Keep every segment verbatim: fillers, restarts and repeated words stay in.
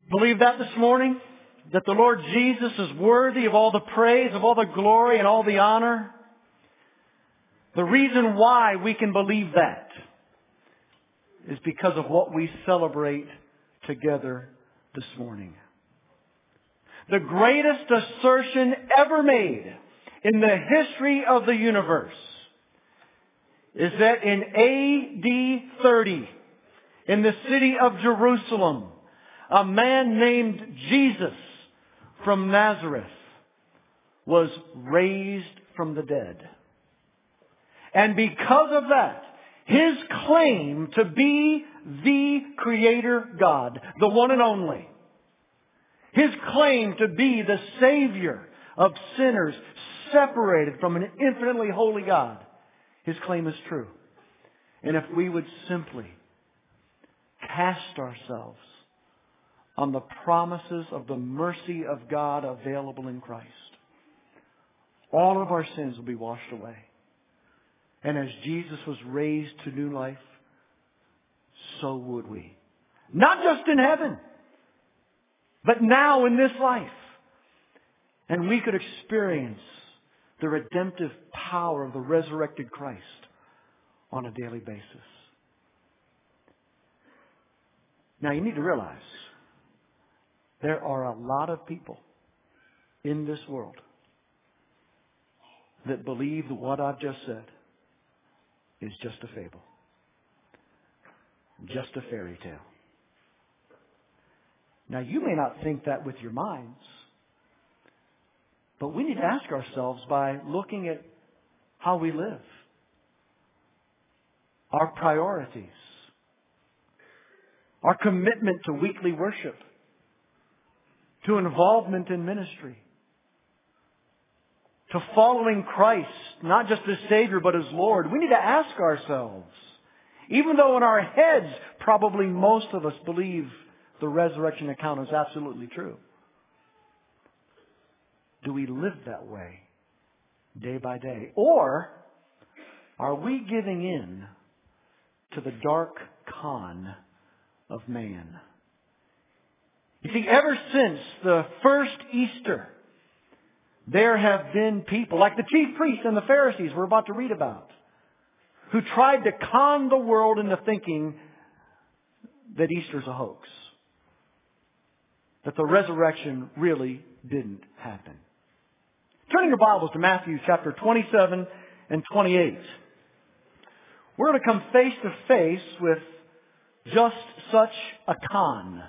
Believe that this morning? That the Lord Jesus is worthy of all the praise, of all the glory, and all the honor? The reason why we can believe that is because of what we celebrate together this morning. The greatest assertion ever made in the history of the universe is that in A D thirty, in the city of Jerusalem, a man named Jesus from Nazareth was raised from the dead. And because of that, his claim to be the Creator God, the one and only, his claim to be the Savior of sinners separated from an infinitely holy God, his claim is true. And if we would simply cast ourselves on the promises of the mercy of God available in Christ, all of our sins will be washed away. And as Jesus was raised to new life, so would we. Not just in heaven, but now in this life. And we could experience the redemptive power of the resurrected Christ on a daily basis. Now you need to realize there are a lot of people in this world that believe that what I've just said is just a fable. Just a fairy tale. Now you may not think that with your minds, but we need to ask ourselves by looking at how we live, our priorities, our commitment to weekly worship, to involvement in ministry, to following Christ, not just as Savior, but as Lord. We need to ask ourselves, even though in our heads, probably most of us believe the resurrection account is absolutely true. Do we live that way day by day? Or are we giving in to the dark con of man? You see, ever since the first Easter, there have been people, like the chief priests and the Pharisees we're about to read about, who tried to con the world into thinking that Easter's a hoax. That the resurrection really didn't happen. Turning your Bibles to Matthew chapter twenty-seven and twenty-eight. We're going to come face to face with just such a con.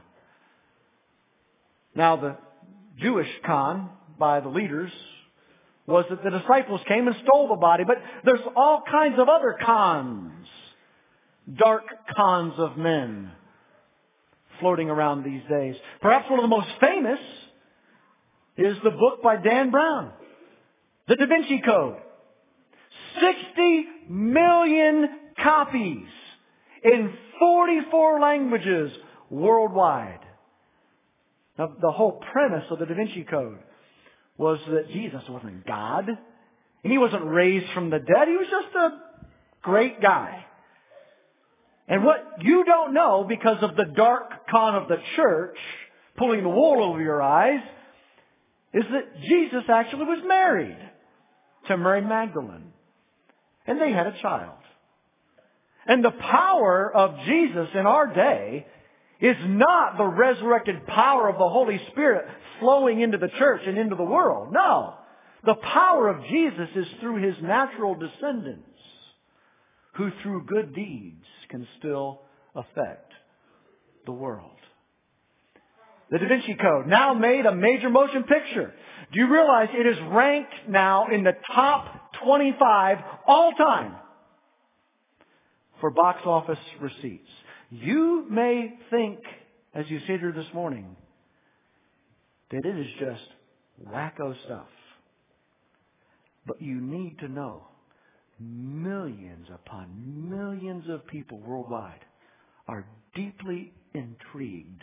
Now, the Jewish con by the leaders was that the disciples came and stole the body, but there's all kinds of other cons, dark cons of men floating around these days. Perhaps one of the most famous is the book by Dan Brown, The Da Vinci Code. sixty million copies in forty-four languages worldwide. Now, the whole premise of the Da Vinci Code was that Jesus wasn't God, and He wasn't raised from the dead. He was just a great guy. And what you don't know, because of the dark con of the church pulling the wool over your eyes, is that Jesus actually was married to Mary Magdalene. And they had a child. And the power of Jesus in our day is not the resurrected power of the Holy Spirit flowing into the church and into the world. No. The power of Jesus is through His natural descendants, who through good deeds can still affect the world. The Da Vinci Code, now made a major motion picture. Do you realize it is ranked now in the top twenty-five all time for box office receipts? You may think, as you sit here this morning, that it is just wacko stuff. But you need to know, millions upon millions of people worldwide are deeply intrigued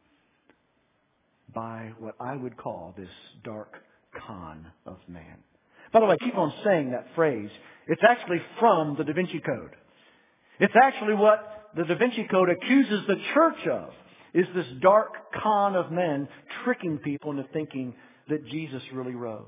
by what I would call this dark con of man. By the way, keep on saying that phrase. It's actually from the Da Vinci Code. It's actually what the Da Vinci Code accuses the church of, is this dark con of men tricking people into thinking that Jesus really rose.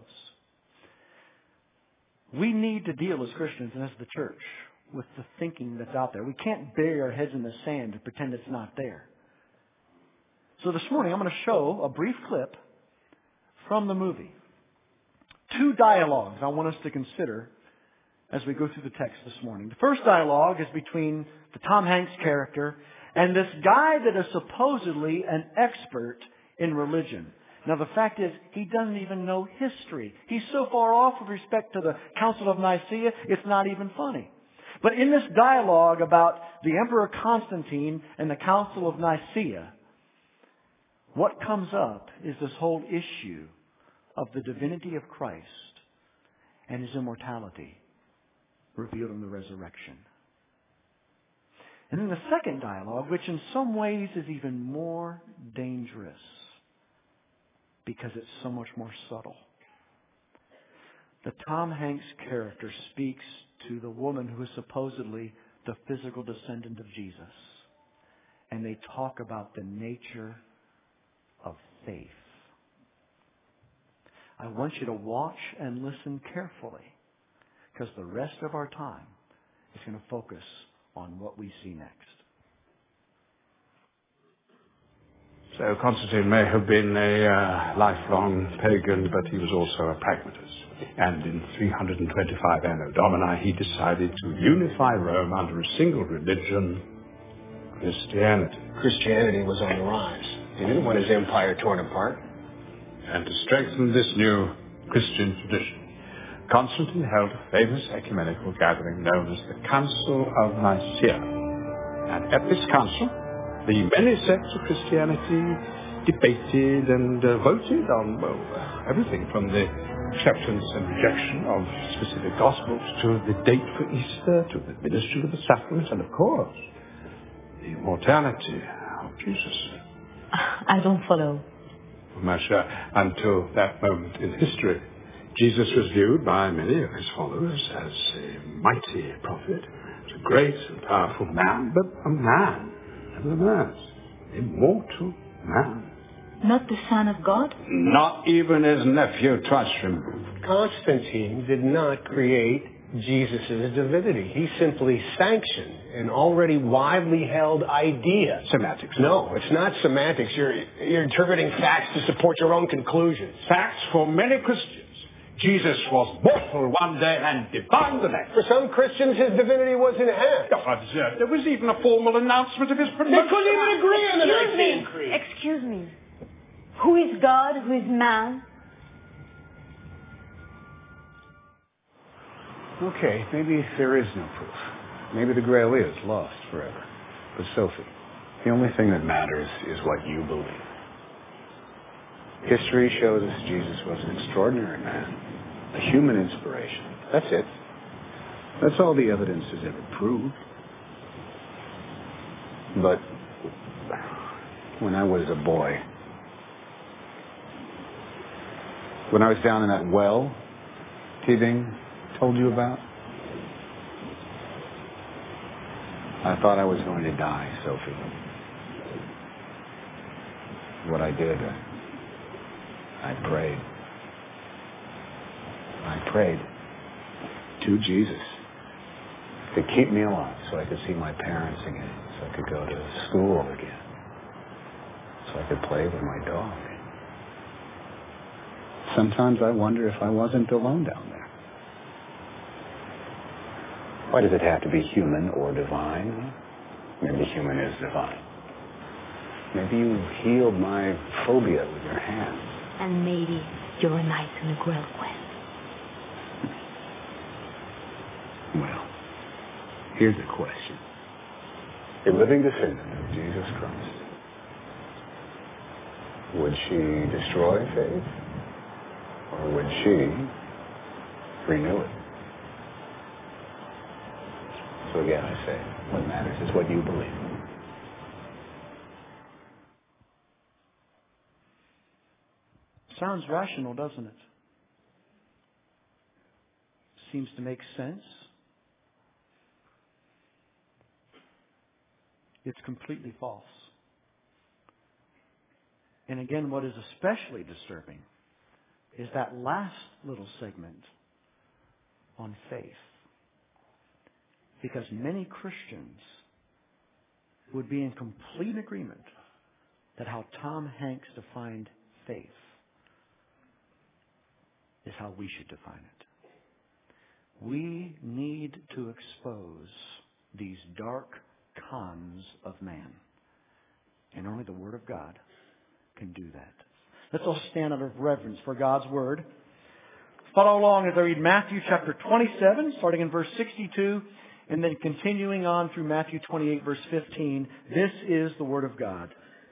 We need to deal as Christians and as the church with the thinking that's out there. We can't bury our heads in the sand and pretend it's not there. So this morning I'm going to show a brief clip from the movie. Two dialogues I want us to consider as we go through the text this morning. The first dialogue is between the Tom Hanks character and this guy that is supposedly an expert in religion. Now the fact is, he doesn't even know history. He's so far off with respect to the Council of Nicaea, it's not even funny. But in this dialogue about the Emperor Constantine and the Council of Nicaea, what comes up is this whole issue of the divinity of Christ and His immortality revealed in the resurrection. And then the second dialogue, which in some ways is even more dangerous because it's so much more subtle. The Tom Hanks character speaks to the woman who is supposedly the physical descendant of Jesus. And they talk about the nature of faith. I want you to watch and listen carefully, because the rest of our time is going to focus on what we see next. So Constantine may have been a uh, lifelong pagan, but he was also a pragmatist. And in three hundred twenty-five Anno Domini, he decided to unify Rome under a single religion, Christianity. Christianity was on the rise. He didn't want his empire torn apart. And to strengthen this new Christian tradition, Constantine held a famous ecumenical gathering known as the Council of Nicaea. And at this council, the many sects of Christianity debated and uh, voted on, well, uh, everything from the acceptance and rejection of specific gospels to the date for Easter, to the ministry of the sacraments, and of course, the immortality of Jesus. I don't follow. Masha, until that moment in history, Jesus was viewed by many of his followers as a mighty prophet, as a great and powerful man, but a man, nevertheless, immortal man. Not the Son of God? Not even his nephew twice removed. Constantine did not create Jesus' divinity. He simply sanctioned an already widely held idea. Semantics. No, it's not semantics. You're, you're interpreting facts to support your own conclusions. Facts for many Christians. Jesus was mortal one day and divine the next. For some Christians, his divinity was enhanced. Oh, absurd. There was even a formal announcement of his promotion. They couldn't even agree on the Excuse Nicene me. Creed. Excuse me. Who is God? Who is man? Okay, maybe there is no proof. Maybe the Grail is lost forever. But Sophie, the only thing that matters is what you believe. History shows us Jesus was an extraordinary man, a human inspiration. That's it. That's all the evidence has ever proved. But when I was a boy, when I was down in that well T-Bing told you about, I thought I was going to die, Sophie. What I did, I prayed. I prayed to Jesus to keep me alive so I could see my parents again, so I could go to school again, so I could play with my dog. Sometimes I wonder if I wasn't alone down there. Why does it have to be human or divine? Maybe human is divine. Maybe you healed my phobia with your hands. And maybe you're a knight in a Grail quest. Well, here's a question. A living descendant of Jesus Christ. Would she destroy faith? Or would she renew it? So again, I say, what matters is what you believe. Sounds rational, doesn't it? Seems to make sense. It's completely false. And again, what is especially disturbing is that last little segment on faith. Because many Christians would be in complete agreement that how Tom Hanks defined faith is how we should define it. We need to expose these dark cons of man. And only the Word of God can do that. Let's all stand out of reverence for God's Word. Follow along as I read Matthew chapter twenty-seven, starting in verse sixty-two, and then continuing on through Matthew twenty-eight, verse fifteen. This is the Word of God.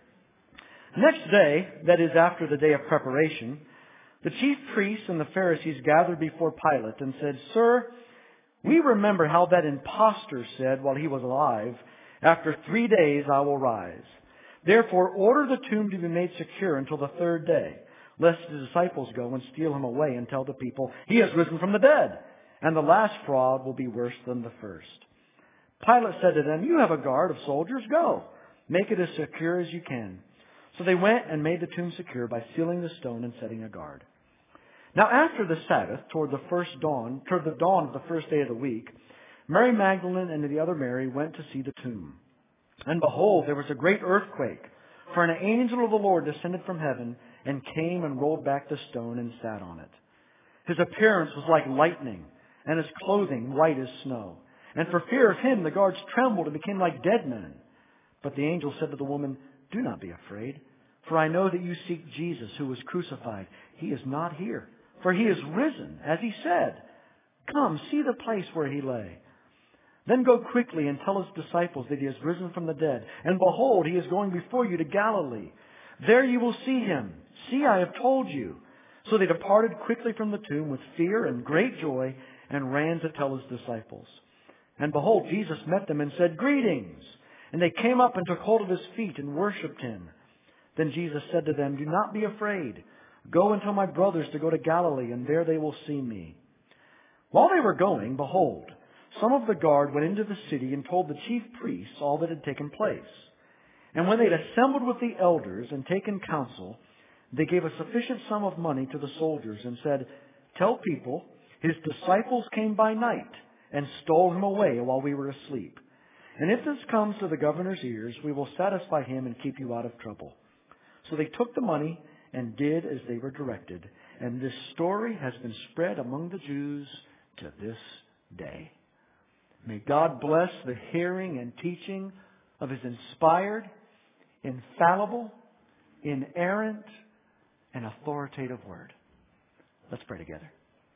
Next day, that is after the day of preparation, the chief priests and the Pharisees gathered before Pilate and said, "Sir, we remember how that impostor said while he was alive, 'After three days I will rise.' Therefore, order the tomb to be made secure until the third day, lest the disciples go and steal him away and tell the people, 'He has risen from the dead,' and the last fraud will be worse than the first." Pilate said to them, "You have a guard of soldiers. Go, make it as secure as you can." So they went and made the tomb secure by sealing the stone and setting a guard. Now after the Sabbath, toward the first dawn, toward the dawn of the first day of the week, Mary Magdalene and the other Mary went to see the tomb. And behold, there was a great earthquake, for an angel of the Lord descended from heaven and came and rolled back the stone and sat on it. His appearance was like lightning, and his clothing white as snow. And for fear of him, the guards trembled and became like dead men. But the angel said to the woman, "Do not be afraid, for I know that you seek Jesus who was crucified. He is not here, for he is risen, as he said. Come, see the place where he lay. Then go quickly and tell his disciples that he has risen from the dead. And behold, he is going before you to Galilee. There you will see him. See, I have told you." So they departed quickly from the tomb with fear and great joy and ran to tell his disciples. And behold, Jesus met them and said, "Greetings." And they came up and took hold of his feet and worshipped him. Then Jesus said to them, "Do not be afraid. Go and tell my brothers to go to Galilee, and there they will see me." While they were going, behold, some of the guard went into the city and told the chief priests all that had taken place. And when they had assembled with the elders and taken counsel, they gave a sufficient sum of money to the soldiers and said, "Tell people, his disciples came by night and stole him away while we were asleep. And if this comes to the governor's ears, we will satisfy him and keep you out of trouble." So they took the money and did as they were directed. And this story has been spread among the Jews to this day. May God bless the hearing and teaching of his inspired, infallible, inerrant, and authoritative word. Let's pray together.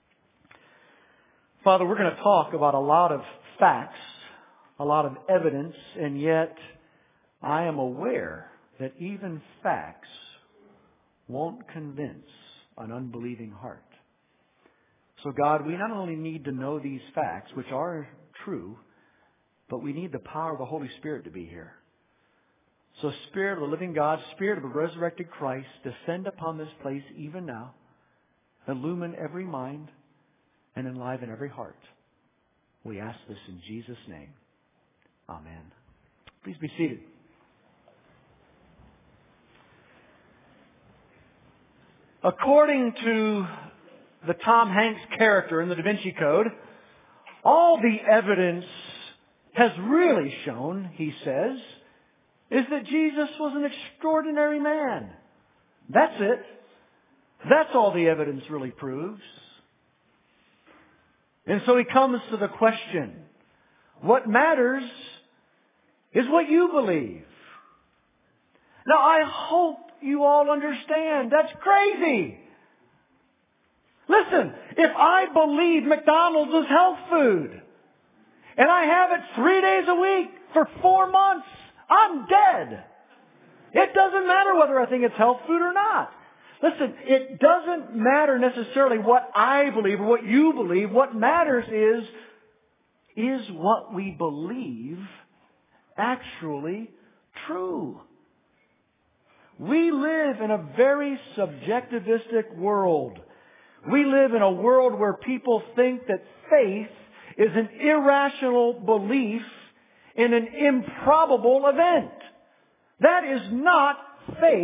Father, we're going to talk about a lot of facts, a lot of evidence, and yet I am aware that even facts won't convince an unbelieving heart. So God, we not only need to know these facts, which are true, but we need the power of the Holy Spirit to be here. So Spirit of the living God, Spirit of the resurrected Christ, descend upon this place even now, illumine every mind, and enliven every heart. We ask this in Jesus' name. Amen. Please be seated. According to the Tom Hanks character in the Da Vinci Code, all the evidence has really shown, he says, is that Jesus was an extraordinary man. That's it. That's all the evidence really proves. And so he comes to the question, what matters is what you believe. Now I hope you all understand that's crazy. Listen, if I believe McDonald's is health food, and I have it three days a week for four months, I'm dead. It doesn't matter whether I think it's health food or not. Listen, it doesn't matter necessarily what I believe or what you believe. What matters is, is what we believe actually true? We live in a very subjectivistic world. We live in a world where people think that faith is an irrational belief in an improbable event. That is not faith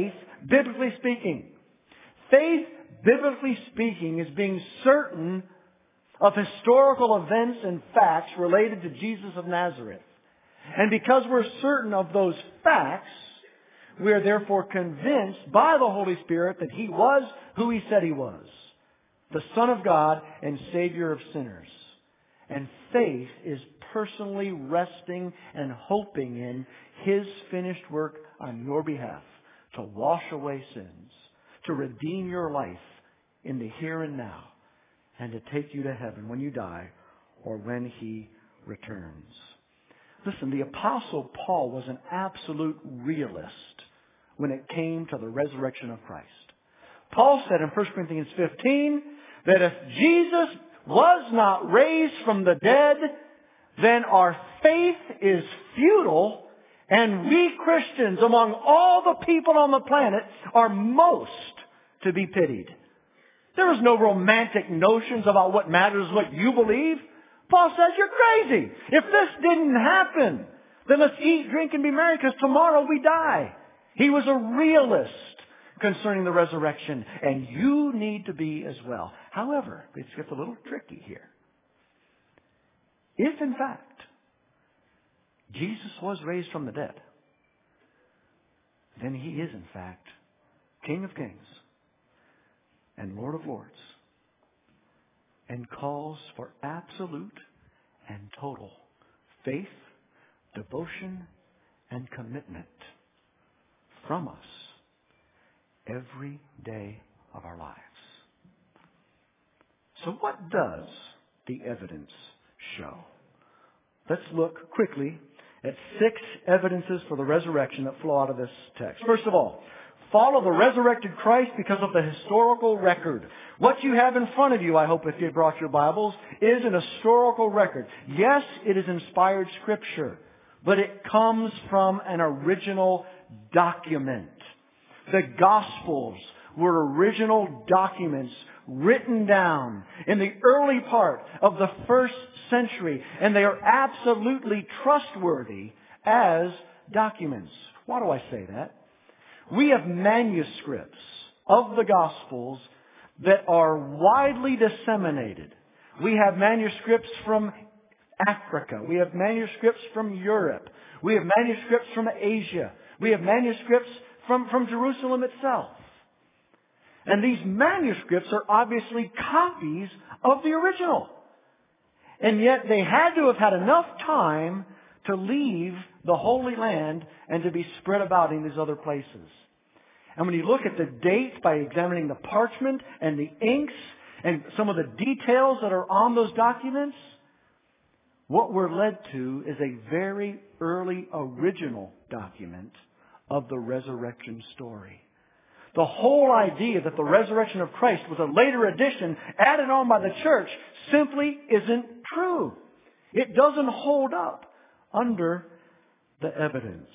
biblically speaking. Faith, biblically speaking, is being certain of historical events and facts related to Jesus of Nazareth. And because we're certain of those facts, we are therefore convinced by the Holy Spirit that He was who He said He was, the Son of God and Savior of sinners. And faith is personally resting and hoping in His finished work on your behalf to wash away sins, to redeem your life in the here and now, and to take you to heaven when you die or when He returns. Listen, the Apostle Paul was an absolute realist when it came to the resurrection of Christ. Paul said in First Corinthians fifteen that if Jesus was not raised from the dead, then our faith is futile, and we Christians among all the people on the planet are most to be pitied. There is no romantic notions about what matters, what you believe. Paul says you're crazy. If this didn't happen, then let's eat, drink, and be merry because tomorrow we die. He was a realist concerning the resurrection, and you need to be as well. However, it gets a little tricky here. If, in fact, Jesus was raised from the dead, then He is, in fact, King of Kings and Lord of Lords, and calls for absolute and total faith, devotion, and commitment from us every day of our lives. So what does the evidence show? Let's look quickly at six evidences for the resurrection that flow out of this text. First of all, follow the resurrected Christ because of the historical record. What you have in front of you, I hope if you brought your Bibles, is an historical record. Yes, it is inspired Scripture, but it comes from an original document. The Gospels were original documents written down in the early part of the first century, and they are absolutely trustworthy as documents. Why do I say that? We have manuscripts of the Gospels that are widely disseminated. We have manuscripts from Africa. We have manuscripts from Europe. We have manuscripts from Asia. We have manuscripts from, from Jerusalem itself. And these manuscripts are obviously copies of the original. And yet they had to have had enough time to leave the Holy Land and to be spread about in these other places. And when you look at the dates by examining the parchment and the inks and some of the details that are on those documents, what we're led to is a very early original document of the resurrection story. The whole idea that the resurrection of Christ was a later addition added on by the church simply isn't true. It doesn't hold up under the evidence.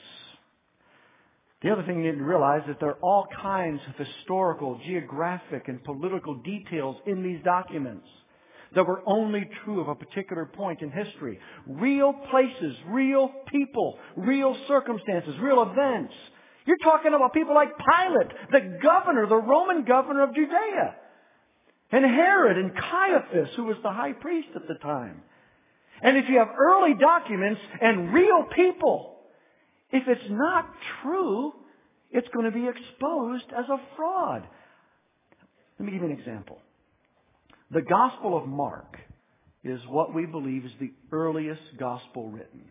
The other thing you need to realize is that there are all kinds of historical, geographic, and political details in these documents that were only true of a particular point in history. Real places, real people, real circumstances, real events. You're talking about people like Pilate, the governor, the Roman governor of Judea, and Herod and Caiaphas, who was the high priest at the time. And if you have early documents and real people, if it's not true, it's going to be exposed as a fraud. Let me give you an example. The Gospel of Mark is what we believe is the earliest gospel written.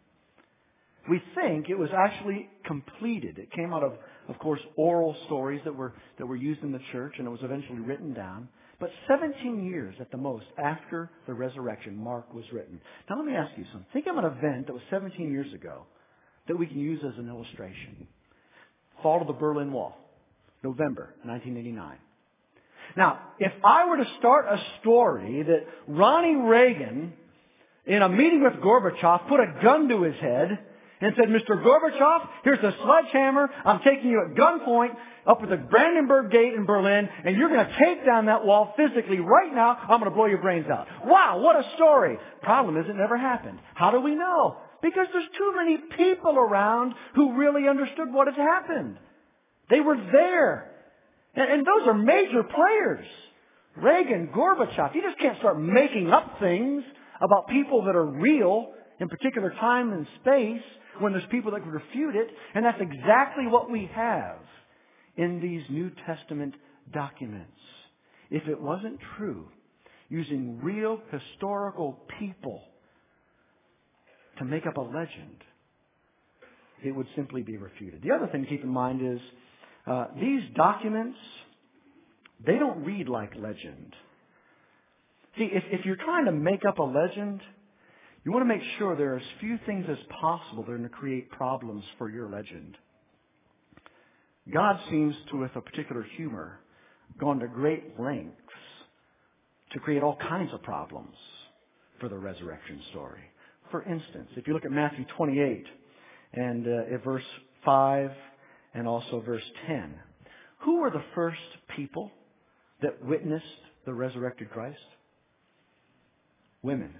We think it was actually completed. It came out of, of course, oral stories that were, that were used in the church, and it was eventually written down. But seventeen years at the most after the resurrection, Mark was written. Now let me ask you something. Think of an event that was seventeen years ago that we can use as an illustration. Fall of the Berlin Wall, November nineteen eighty-nine. Now, if I were to start a story that Ronnie Reagan, in a meeting with Gorbachev, put a gun to his head and said, Mister Gorbachev, here's a sledgehammer. I'm taking you at gunpoint up at the Brandenburg Gate in Berlin, and you're going to take down that wall physically right now. I'm going to blow your brains out. Wow, what a story. Problem is, it never happened. How do we know? Because there's too many people around who really understood what had happened. They were there. And, and those are major players. Reagan, Gorbachev. You just can't start making up things about people that are real in particular time and space when there's people that can refute it. And that's exactly what we have in these New Testament documents. If it wasn't true, using real historical people to make up a legend, it would simply be refuted. The other thing to keep in mind is uh, these documents, they don't read like legend. See, if, if you're trying to make up a legend, you want to make sure there are as few things as possible that are going to create problems for your legend. God seems to, with a particular humor, gone to great lengths to create all kinds of problems for the resurrection story. For instance, if you look at Matthew twenty-eight and uh, at verse five and also verse ten, who were the first people that witnessed the resurrected Christ? Women.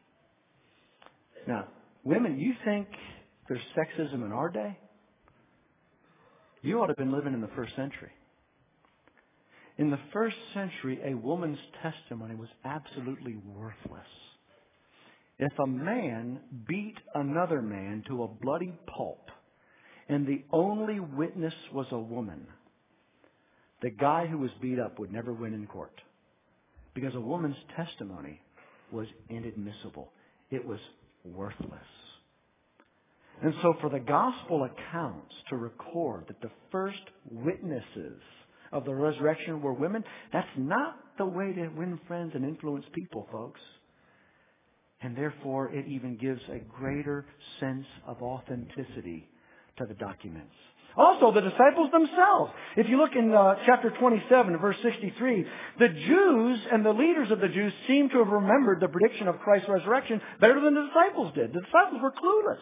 Now, women, you think there's sexism in our day? You ought to have been living in the first century. In the first century, a woman's testimony was absolutely worthless. If a man beat another man to a bloody pulp and the only witness was a woman, the guy who was beat up would never win in court because a woman's testimony was inadmissible. It was worthless. And so for the gospel accounts to record that the first witnesses of the resurrection were women, that's not the way to win friends and influence people, folks. And therefore, it even gives a greater sense of authenticity to the documents. Also, the disciples themselves. If you look in uh, chapter twenty-seven, verse sixty-three, the Jews and the leaders of the Jews seem to have remembered the prediction of Christ's resurrection better than the disciples did. The disciples were clueless.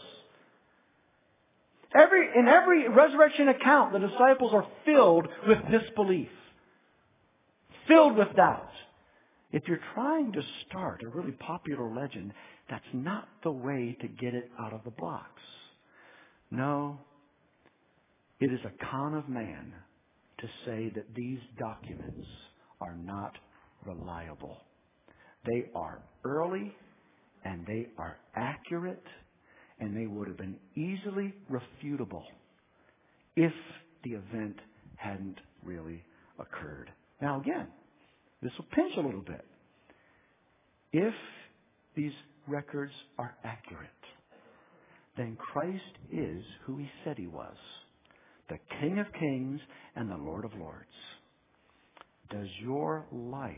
Every, in every resurrection account, the disciples are filled with disbelief, filled with doubt. If you're trying to start a really popular legend, that's not the way to get it out of the blocks. No, it is a con of man to say that these documents are not reliable. They are early and they are accurate, and they would have been easily refutable if the event hadn't really occurred. Now again, this will pinch a little bit. If these records are accurate, then Christ is who He said He was, the King of Kings and the Lord of Lords. Does your life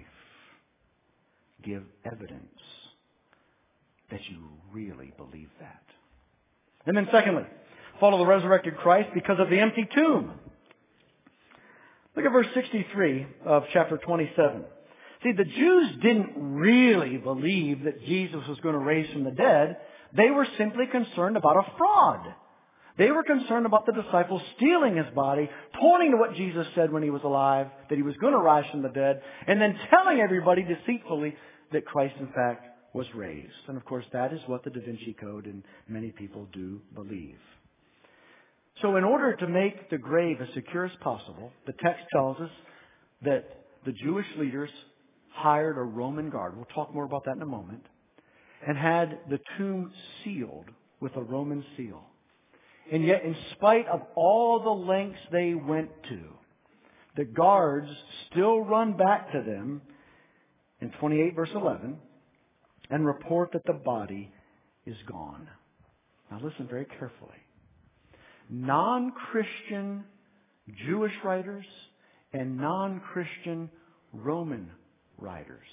give evidence that you really believe that? And then secondly, follow the resurrected Christ because of the empty tomb. Look at verse sixty-three of chapter twenty-seven. See, the Jews didn't really believe that Jesus was going to raise from the dead. They were simply concerned about a fraud. They were concerned about the disciples stealing His body, pointing to what Jesus said when He was alive, that He was going to rise from the dead, and then telling everybody deceitfully that Christ, in fact, was raised. And of course, that is what the Da Vinci Code and many people do believe. So in order to make the grave as secure as possible, the text tells us that the Jewish leaders hired a Roman guard. We'll talk more about that in a moment. And had the tomb sealed with a Roman seal. And yet, in spite of all the lengths they went to, the guards still run back to them in twenty-eight verse eleven and report that the body is gone. Now listen very carefully. Non-Christian Jewish writers and non-Christian Roman writers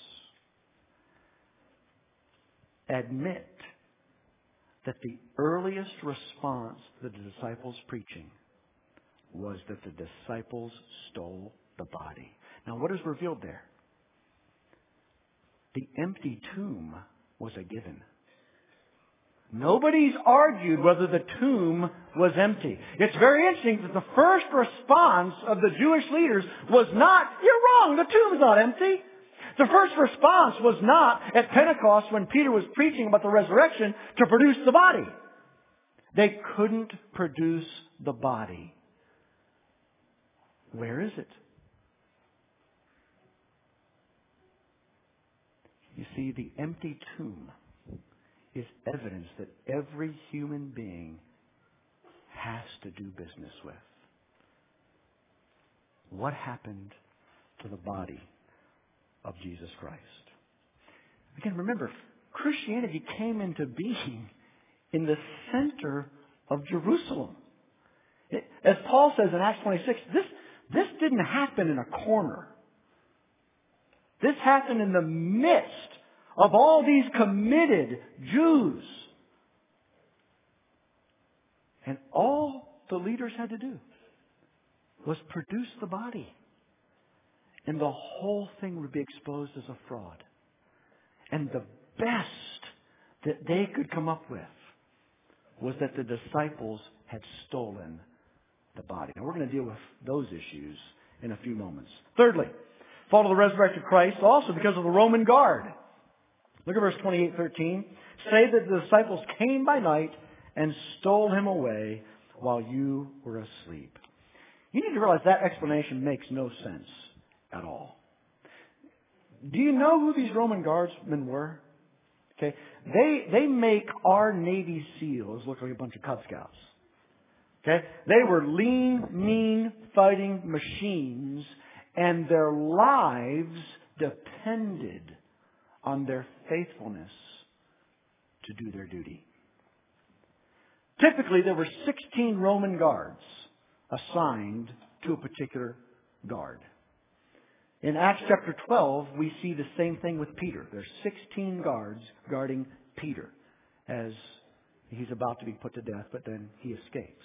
admit that the earliest response to the disciples' preaching was that the disciples stole the body. Now what is revealed there? The empty tomb was a given. Nobody's argued whether the tomb was empty. It's very interesting that the first response of the Jewish leaders was not, "You're wrong, the tomb's not empty." The first response was not at Pentecost when Peter was preaching about the resurrection to produce the body. They couldn't produce the body Where is it? You see, the empty tomb is evidence that every human being has to do business with. What happened to the body of Jesus Christ? Again, remember, Christianity came into being in the center of Jerusalem. It, as Paul says in Acts twenty-six, this, this didn't happen in a corner. This happened in the midst of all these committed Jews. And all the leaders had to do was produce the body. And the whole thing would be exposed as a fraud. And the best that they could come up with was that the disciples had stolen the body. Now we're going to deal with those issues in a few moments. Thirdly, fall of the resurrected Christ also because of the Roman guard. Look at verse twenty-eight thirteen. Say that the disciples came by night and stole him away while you were asleep. You need to realize that explanation makes no sense at all. Do you know who these Roman guardsmen were? Okay, they they make our Navy SEALs look like a bunch of Cub Scouts. Okay, they were lean, mean fighting machines, and their lives depended on their faithfulness to do their duty. Typically, there were sixteen Roman guards assigned to a particular guard. In Acts chapter twelve, we see the same thing with Peter. There's sixteen guards guarding Peter as he's about to be put to death, but then he escapes.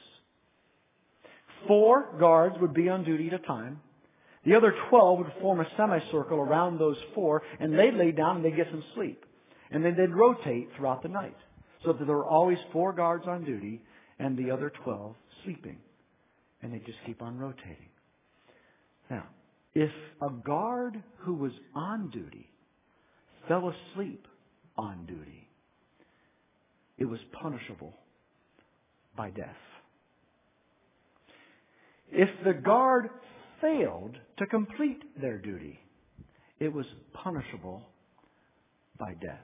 Four guards would be on duty at a time. The other twelve would form a semicircle around those four, and they'd lay down and they'd get some sleep. And then they'd rotate throughout the night, so that there were always four guards on duty and the other twelve sleeping. And they'd just keep on rotating. Now, if a guard who was on duty fell asleep on duty, it was punishable by death. If the guard failed to complete their duty, it was punishable by death.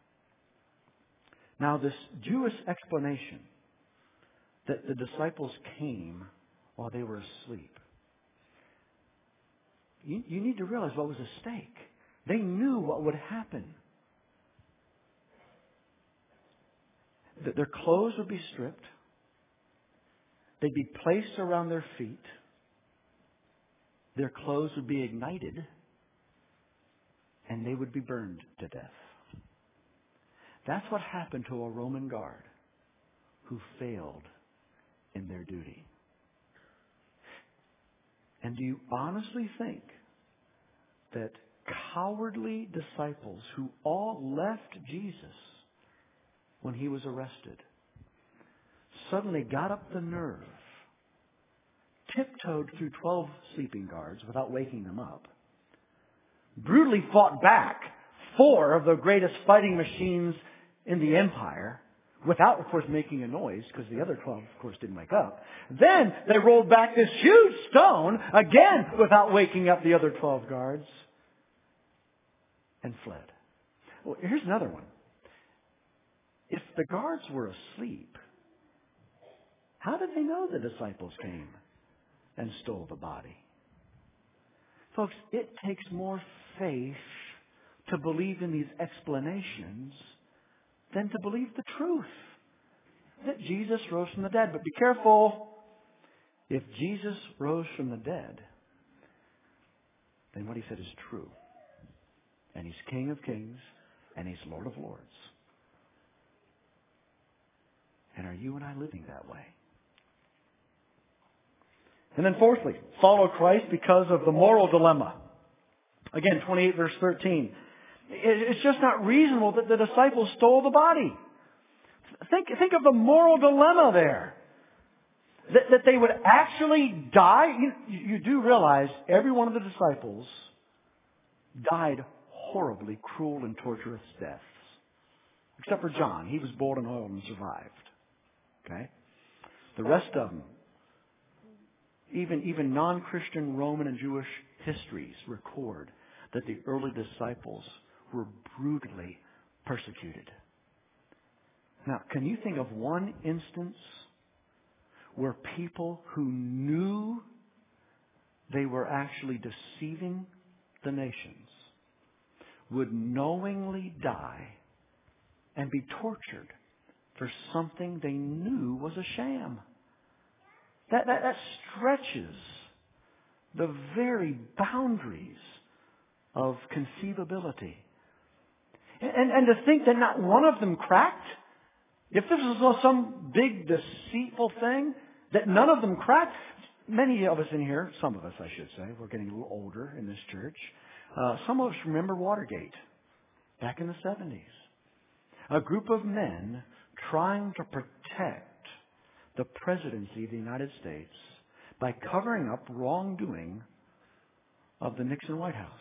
Now, this Jewish explanation that the disciples came while they were asleep, you, you need to realize what was at stake. They knew what would happen. That their clothes would be stripped. They'd be placed around their feet. Their clothes would be ignited. And they would be burned to death. That's what happened to a Roman guard who failed in their duty. And do you honestly think that cowardly disciples who all left Jesus when he was arrested suddenly got up the nerve, tiptoed through twelve sleeping guards without waking them up, brutally fought back four of the greatest fighting machines in the empire, without, of course, making a noise, because the other twelve, of course, didn't wake up. Then they rolled back this huge stone, again, without waking up the other twelve guards, and fled. Well, here's another one. If the guards were asleep, how did they know the disciples came and stole the body? Folks, it takes more faith to believe in these explanations than to believe the truth that Jesus rose from the dead. But be careful. If Jesus rose from the dead, then what he said is true. And he's King of Kings and he's Lord of Lords. And are you and I living that way? And then fourthly, follow Christ because of the moral dilemma. Again, twenty-eight verse thirteen. It's just not reasonable that the disciples stole the body. Think, think of the moral dilemma there. That, that they would actually die. You, you do realize every one of the disciples died horribly cruel and torturous deaths. Except for John. He was boiled in oil and survived. Okay? The rest of them even, even non-Christian Roman and Jewish histories record that the early disciples were brutally persecuted. Now, can you think of one instance where people who knew they were actually deceiving the nations would knowingly die and be tortured for something they knew was a sham? That, that, that stretches the very boundaries of conceivability. And, and to think that not one of them cracked, if this was some big deceitful thing, that none of them cracked. Many of us in here, some of us I should say, we're getting a little older in this church. Uh, some of us remember Watergate back in the seventies. A group of men trying to protect the presidency of the United States by covering up wrongdoing of the Nixon White House.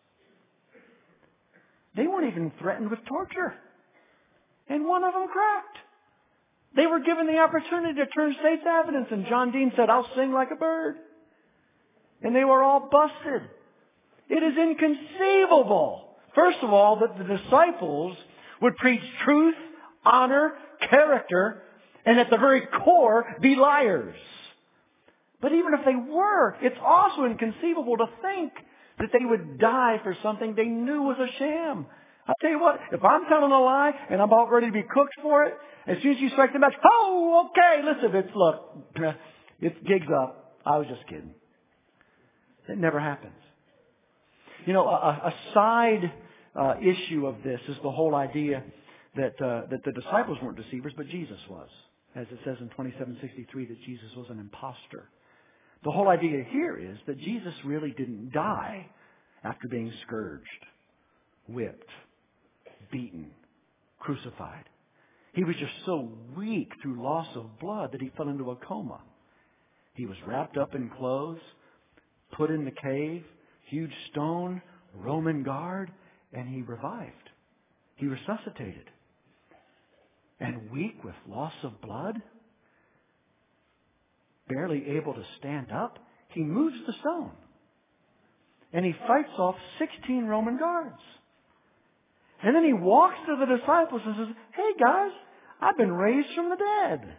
They weren't even threatened with torture. And one of them cracked. They were given the opportunity to turn state's evidence, and John Dean said, "I'll sing like a bird." And they were all busted. It is inconceivable, first of all, that the disciples would preach truth, honor, character, and at the very core, be liars. But even if they were, it's also inconceivable to think that they would die for something they knew was a sham. I'll tell you what, if I'm telling a lie and I'm about ready to be cooked for it, as soon as you strike the match, oh, okay, listen, it's, look, it's gigs up. I was just kidding. It never happens. You know, a, a side uh, issue of this is the whole idea that uh, that the disciples weren't deceivers, but Jesus was. As it says in twenty-seven sixty-three that Jesus was an imposter. The whole idea here is that Jesus really didn't die after being scourged, whipped, beaten, crucified. He was just so weak through loss of blood that he fell into a coma. He was wrapped up in clothes, put in the cave, huge stone, Roman guard, and he revived. He resuscitated. And weak with loss of blood, barely able to stand up, he moves the stone. And he fights off sixteen Roman guards. And then he walks to the disciples and says, "Hey guys, I've been raised from the dead."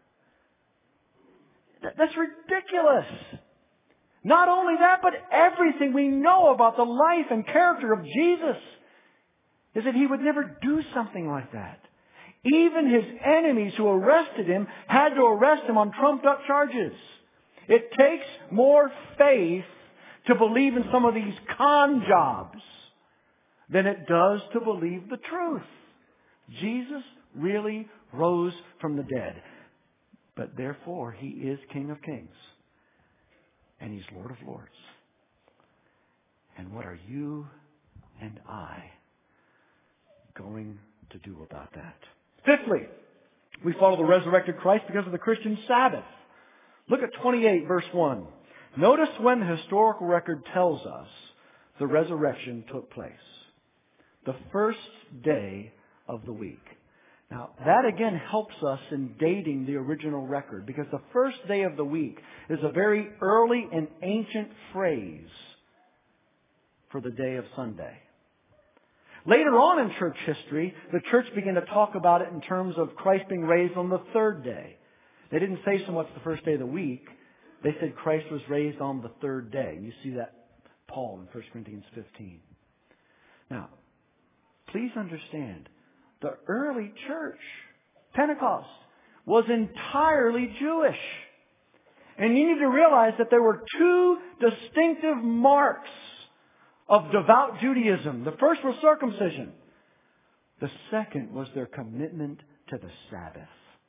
That's ridiculous. Not only that, but everything we know about the life and character of Jesus is that he would never do something like that. Even his enemies who arrested him had to arrest him on trumped-up charges. It takes more faith to believe in some of these con jobs than it does to believe the truth. Jesus really rose from the dead. But therefore, he is King of Kings. And he's Lord of Lords. And what are you and I going to do about that? Fifthly, we follow the resurrected Christ because of the Christian Sabbath. Look at twenty-eight, verse one. Notice when the historical record tells us the resurrection took place. The first day of the week. Now, that again helps us in dating the original record, because the first day of the week is a very early and ancient phrase for the day of Sunday. Later on in church history, the church began to talk about it in terms of Christ being raised on the third day. They didn't say so much the first day of the week. They said Christ was raised on the third day. You see that Paul in First Corinthians fifteen. Now, please understand, the early church, Pentecost, was entirely Jewish. And you need to realize that there were two distinctive marks of devout Judaism. The first was circumcision. The second was their commitment to the Sabbath.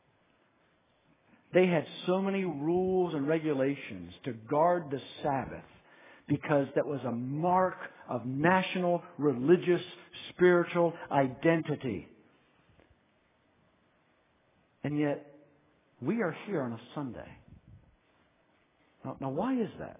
They had so many rules and regulations to guard the Sabbath because that was a mark of national, religious, spiritual identity. And yet, we are here on a Sunday. Now, now why is that?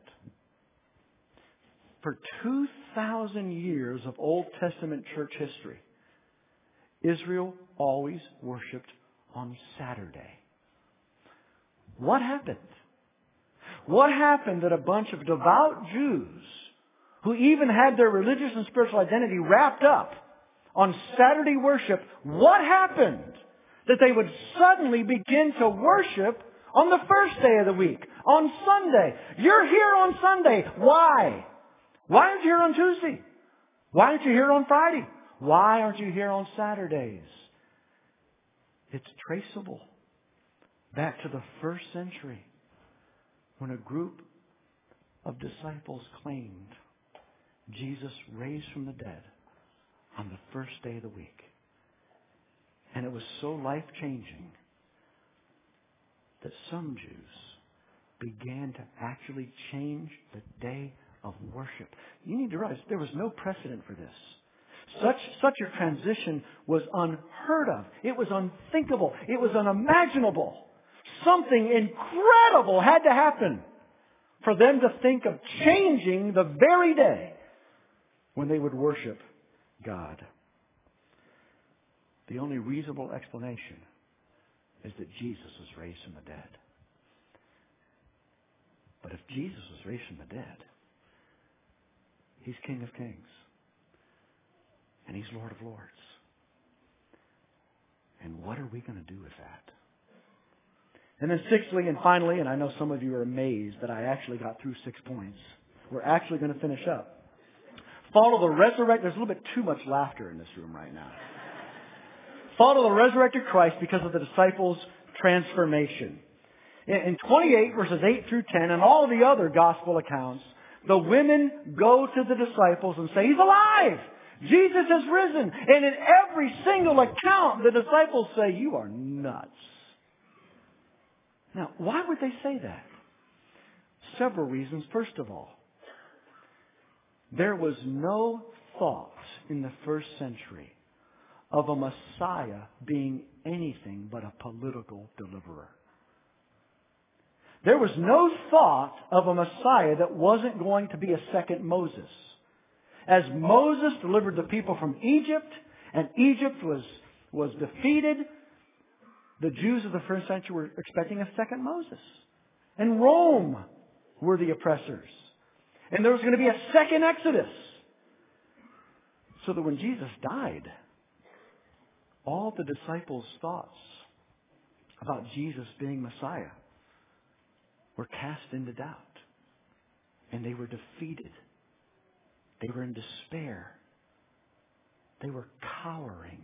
For two thousand years of Old Testament church history, Israel always worshipped on Saturday. What happened? What happened that a bunch of devout Jews, who even had their religious and spiritual identity wrapped up on Saturday worship, what happened that they would suddenly begin to worship on the first day of the week, on Sunday? You're here on Sunday. Why? Why aren't you here on Tuesday? Why aren't you here on Friday? Why aren't you here on Saturdays? It's traceable back to the first century when a group of disciples claimed Jesus raised from the dead on the first day of the week. And it was so life-changing that some Jews began to actually change the day of worship. You need to realize there was no precedent for this. Such, such a transition was unheard of. It was unthinkable. It was unimaginable. Something incredible had to happen for them to think of changing the very day when they would worship God. The only reasonable explanation is that Jesus was raised from the dead. But if Jesus was raised from the dead, He's King of Kings. And He's Lord of Lords. And what are we going to do with that? And then sixthly and finally, and I know some of you are amazed that I actually got through six points. We're actually going to finish up. Follow the resurrected. There's a little bit too much laughter in this room right now. Follow the resurrected Christ because of the disciples' transformation. In twenty-eight verses eight through ten and all the other gospel accounts, the women go to the disciples and say, He's alive! Jesus has risen! And in every single account, the disciples say, You are nuts. Now, why would they say that? Several reasons. First of all, there was no thought in the first century of a Messiah being anything but a political deliverer. There was no thought of a Messiah that wasn't going to be a second Moses. As Moses delivered the people from Egypt, and Egypt was, was defeated, the Jews of the first century were expecting a second Moses. And Rome were the oppressors. And there was going to be a second Exodus. So that when Jesus died, all the disciples' thoughts about Jesus being Messiah were cast into doubt. And they were defeated. They were in despair. They were cowering.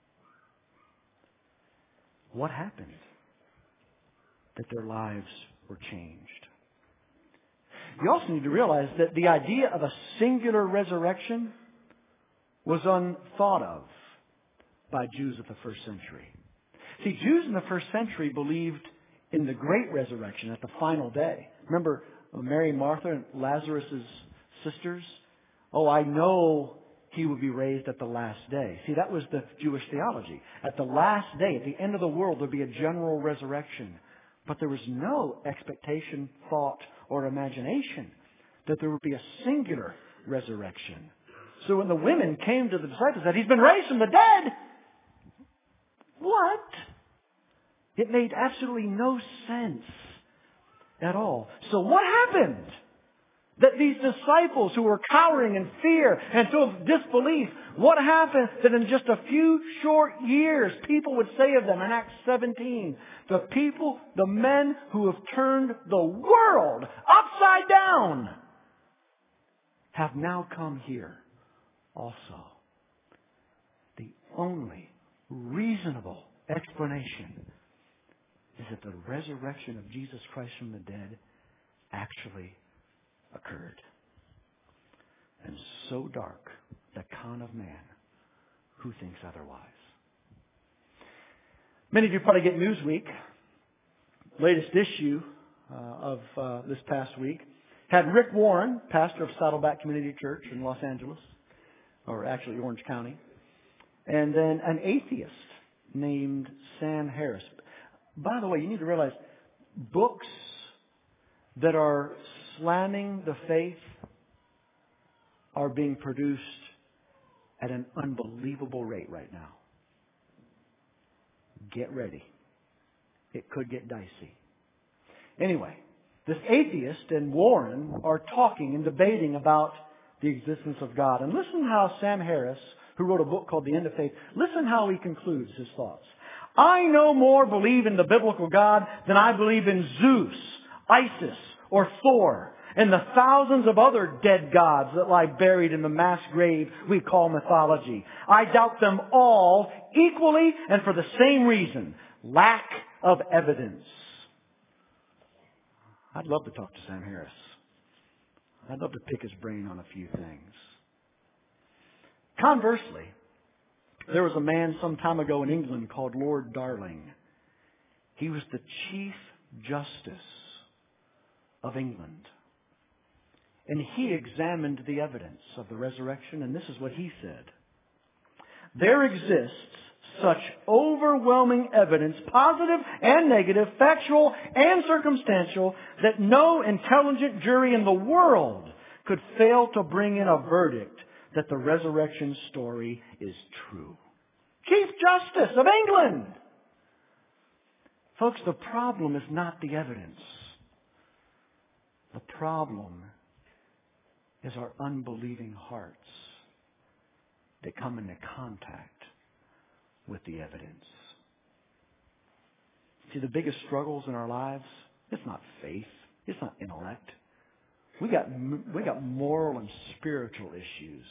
What happened? That their lives were changed. You also need to realize that the idea of a singular resurrection was unthought of by Jews of the first century. See, Jews in the first century believed in the great resurrection at the final day. Remember Mary and Martha and Lazarus' sisters? Oh, I know He will be raised at the last day. See, that was the Jewish theology. At the last day, at the end of the world, there would be a general resurrection. But there was no expectation, thought, or imagination that there would be a singular resurrection. So when the women came to the disciples and said, He's been raised from the dead, what? It made absolutely no sense at all. So what happened? That these disciples who were cowering in fear and full of disbelief, what happened that in just a few short years people would say of them in Acts seventeen, the people, the men who have turned the world upside down have now come here also. The only reasonable explanation is that the resurrection of Jesus Christ from the dead actually occurred. And so dark the con of man who thinks otherwise. Many of you probably get Newsweek. Latest issue uh, of uh, this past week had Rick Warren, pastor of Saddleback Community Church in Los Angeles, or actually Orange County, and then an atheist named Sam Harris. By the way, you need to realize books that are slamming the faith are being produced at an unbelievable rate right now. Get ready. It could get dicey. Anyway, This atheist and Warren are talking and debating about the existence of God. And listen how Sam Harris, who wrote a book called The End of Faith, listen how he concludes his thoughts. I no more believe in the biblical God than I believe in Zeus, Isis, or Thor, and the thousands of other dead gods that lie buried in the mass grave we call mythology. I doubt them all equally and for the same reason, lack of evidence. I'd love to talk to Sam Harris. I'd love to pick his brain on a few things. Conversely, there was a man some time ago in England called Lord Darling. He was the Chief Justice of England. And he examined the evidence of the resurrection, and this is what he said. There exists such overwhelming evidence, positive and negative, factual and circumstantial, that no intelligent jury in the world could fail to bring in a verdict that the resurrection story is true. Chief Justice of England! Folks, the problem is not the evidence. The problem is our unbelieving hearts that come into contact with the evidence. See, the biggest struggles in our lives, it's not faith, it's not intellect. We got we got moral and spiritual issues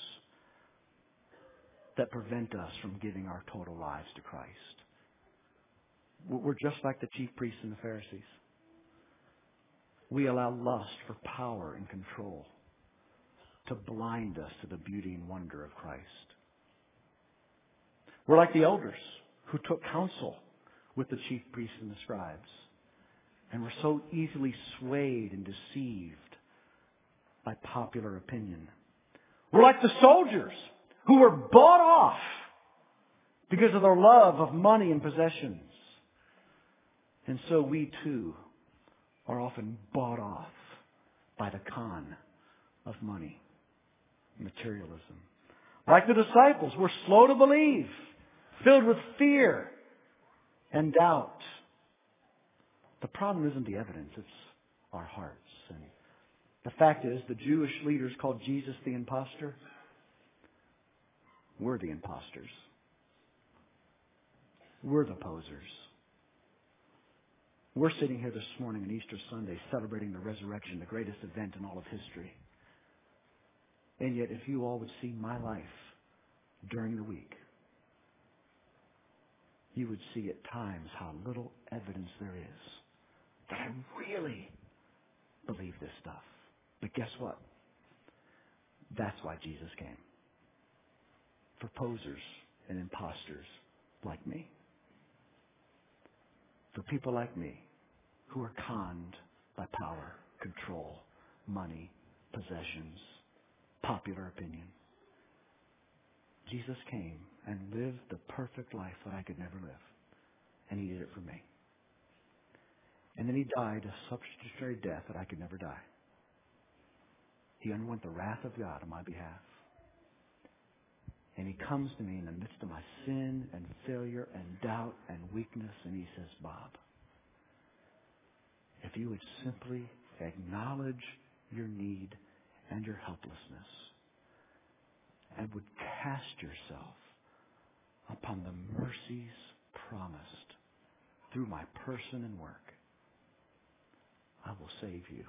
that prevent us from giving our total lives to Christ. We're just like the chief priests and the Pharisees. We allow lust for power and control to blind us to the beauty and wonder of Christ. We're like the elders who took counsel with the chief priests and the scribes, and were so easily swayed and deceived by popular opinion. We're like the soldiers who were bought off because of their love of money and possessions. And so we too are often bought off by the con of money, materialism. Like the disciples, we're slow to believe, filled with fear and doubt. The problem isn't the evidence, it's our hearts. And the fact is, the Jewish leaders called Jesus the imposter. We're the imposters. We're the posers. We're sitting here this morning on Easter Sunday celebrating the resurrection, the greatest event in all of history. And yet, if you all would see my life during the week, you would see at times how little evidence there is that I really believe this stuff. But guess what? That's why Jesus came. For posers and imposters like me. For people like me who are conned by power, control, money, possessions, popular opinion. Jesus came and lived the perfect life that I could never live. And He did it for me. And then He died a substitutionary death that I could never die. He underwent the wrath of God on my behalf. And He comes to me in the midst of my sin and failure and doubt and weakness, and He says, Bob, if you would simply acknowledge your need and your helplessness and would cast yourself upon the mercies promised through my person and work, I will save you.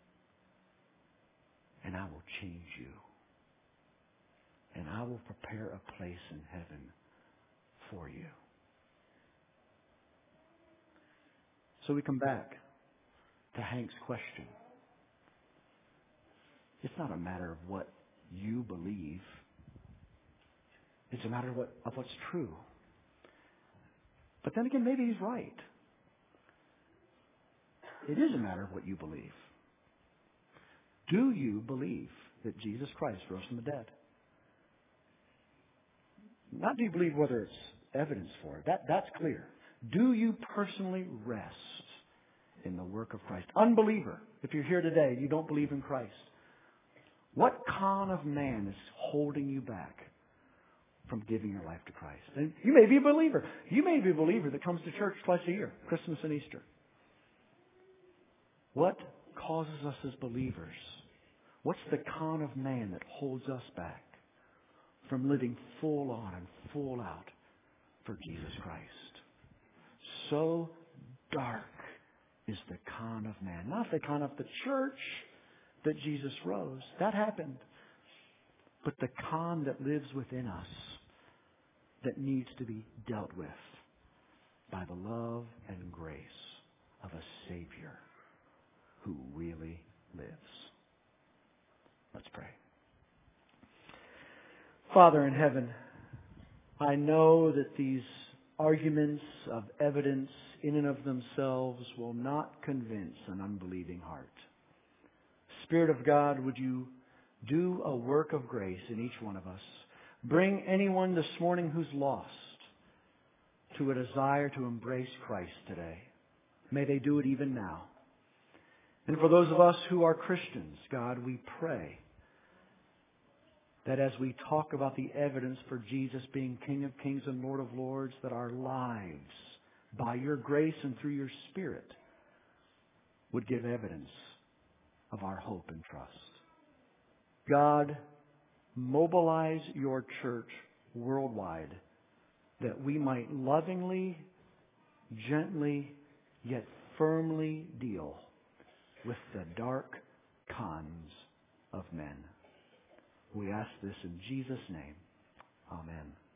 And I will change you. And I will prepare a place in heaven for you. So we come back to Hank's question. It's not a matter of what you believe. It's a matter of, what, of what's true. But then again, maybe he's right. It is a matter of what you believe. Do you believe that Jesus Christ rose from the dead? Not do you believe whether it's evidence for it. That, that's clear. Do you personally rest in the work of Christ? Unbeliever, if you're here today and you don't believe in Christ, what con of man is holding you back from giving your life to Christ? And you may be a believer. You may be a believer that comes to church twice a year, Christmas and Easter. What causes us as believers? What's the con of man that holds us back from living full on and full out for Jesus Christ? So dark is the con of man. Not the con of the church that Jesus rose. That happened. But the con that lives within us that needs to be dealt with by the love and grace of a Savior who really lives. Let's pray. Father in heaven, I know that these arguments of evidence in and of themselves will not convince an unbelieving heart. Spirit of God, would you do a work of grace in each one of us? Bring anyone this morning who's lost to a desire to embrace Christ today. May they do it even now. And for those of us who are Christians, God, we pray that as we talk about the evidence for Jesus being King of Kings and Lord of Lords, that our lives, by your grace and through your Spirit, would give evidence of our hope and trust. God, mobilize your church worldwide that we might lovingly, gently, yet firmly deal with the dark cons of men. We ask this in Jesus' name. Amen.